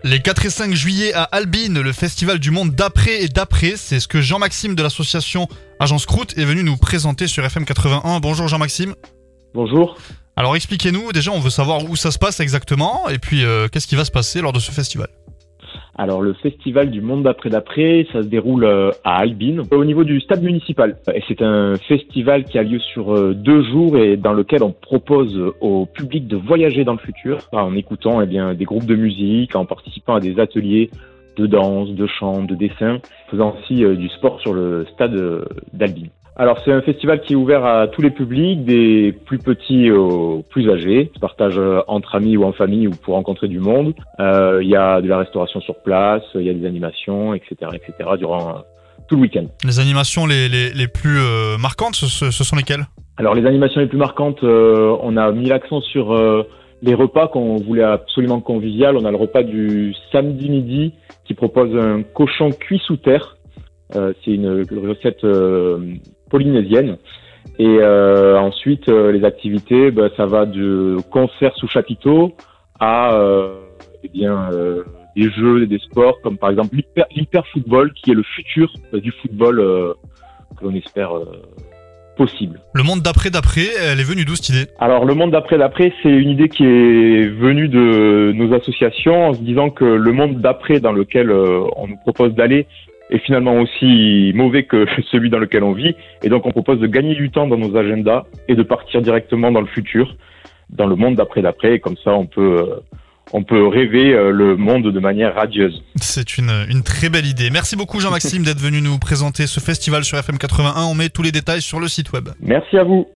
Les 4 et 5 juillet à Albin, le festival du monde d'après et d'après, c'est ce que Jean-Maxime de l'association Agence Croûte est venu nous présenter sur FM 81. Bonjour Jean-Maxime. Bonjour. Alors expliquez-nous, déjà on veut savoir où ça se passe exactement et puis qu'est-ce qui va se passer lors de ce festival. Alors le festival du monde d'après, ça se déroule à Albin, au niveau du stade municipal. Et c'est un festival qui a lieu sur 2 jours et dans lequel on propose au public de voyager dans le futur en écoutant des groupes de musique, en participant à des ateliers de danse, de chant, de dessin, faisant aussi du sport sur le stade d'Albin. Alors c'est un festival qui est ouvert à tous les publics, des plus petits aux plus âgés. On se partage entre amis ou en famille ou pour rencontrer du monde. Il y a de la restauration sur place, il y a des animations, etc. durant tout le week-end. Les animations les plus marquantes, ce sont lesquelles ? Alors les animations les plus marquantes, on a mis l'accent sur les repas qu'on voulait absolument convivial. On a le repas du samedi midi qui propose un cochon cuit sous terre. C'est une recette polynésienne. Et ensuite, les activités, ça va de concerts sous chapiteau à des jeux et des sports, comme par exemple l'hyper-football, qui est le futur du football que l'on espère possible. Le monde d'après, elle est venue d'où cette idée ? Alors, le monde d'après, c'est une idée qui est venue de nos associations en se disant que le monde d'après dans lequel on nous propose d'aller est finalement aussi mauvais que celui dans lequel on vit. Et donc, on propose de gagner du temps dans nos agendas et de partir directement dans le futur, dans le monde d'après. Et comme ça, on peut rêver le monde de manière radieuse. C'est une très belle idée. Merci beaucoup Jean-Maxime d'être venu nous présenter ce festival sur FM 81. On met tous les détails sur le site web. Merci à vous.